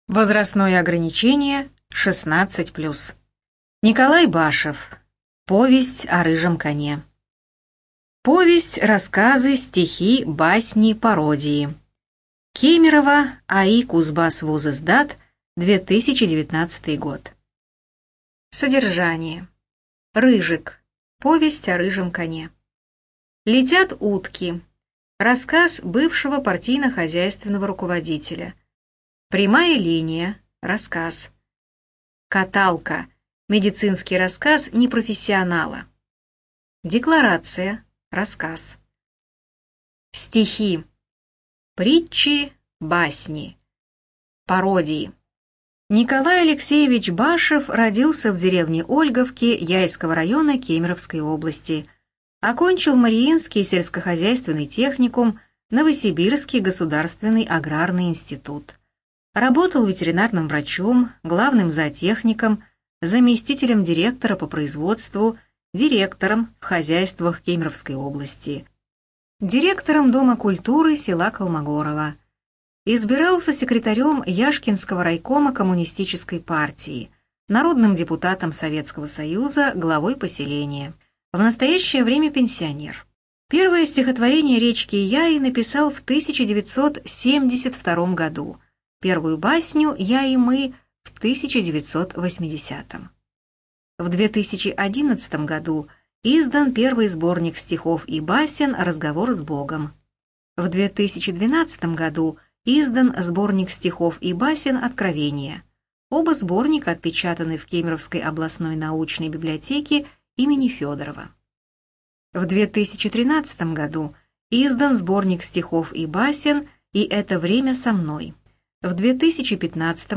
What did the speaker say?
Возрастное ограничение 16+. Николай Башев. Повесть о рыжем коне. Повесть, рассказы, стихи, басни, пародии. Кемерово, А.И. Кузбасс вуз издат, 2019 год. Содержание. Рыжик. Повесть о рыжем коне. Летят утки. Рассказ бывшего партийно-хозяйственного руководителя. Прямая линия. Рассказ. Каталка. Медицинский рассказ непрофессионала. Декларация. Рассказ. Стихи. Притчи, басни. Пародии. Николай Алексеевич Башев родился в деревне Ольговки Яйского района Кемеровской области. Окончил Мариинский сельскохозяйственный техникум, Новосибирский государственный аграрный институт. Работал ветеринарным врачом, главным зоотехником, заместителем директора по производству, директором в хозяйствах Кемеровской области, директором Дома культуры села Колмогорово. Избирался секретарем Яшкинского райкома коммунистической партии, народным депутатом Советского Союза, главой поселения. В настоящее время пенсионер. Первое стихотворение «Речки Яи» написал в 1972 году. Первую басню «Я и мы» в 1980. В 2011 году издан первый сборник стихов и басен «Разговор с Богом». В 2012 году издан сборник стихов и басен «Откровение». Оба сборника отпечатаны в Кемеровской областной научной библиотеке имени Федорова. В 2013 году издан сборник стихов и басен «И это время со мной». В 2015